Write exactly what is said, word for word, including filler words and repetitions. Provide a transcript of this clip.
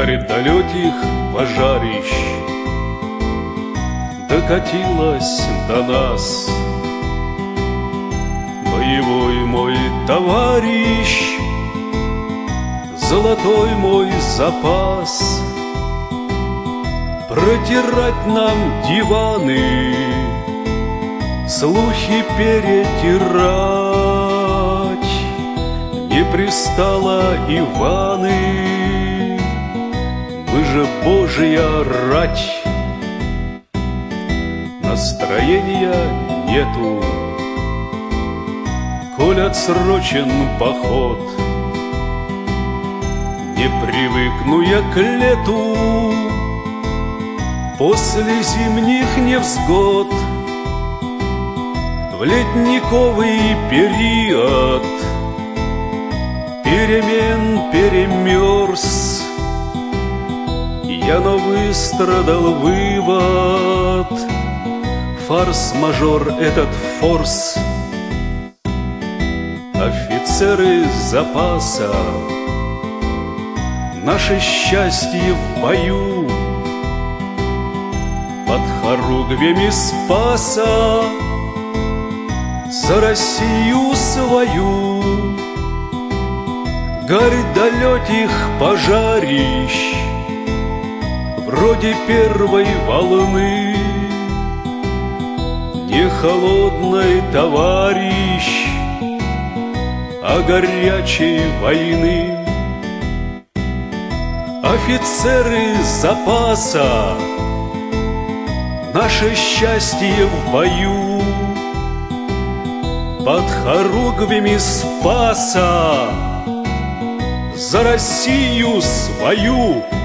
горит-далеких пожарищ докатилась до нас. Боевой мой товарищ, золотой мой запас, протирать нам диваны, слухи перетирать не пристало Иваны. Мы же Божья рать. Настроения нету, коль отсрочен поход. Не привыкну я к лету после зимних невзгод. В ледниковый период перемен перемерз я, но выстрадал вывод: форс-мажор этот форс. Офицеры запаса, наше счастье в бою, под хоругвями Спаса за Россию свою. Горь далеких пожарищ вроде первой волны, не холодной, товарищ, а горячей войны. Офицеры запаса, наше счастье в бою, под хоругвями Спаса за Россию свою.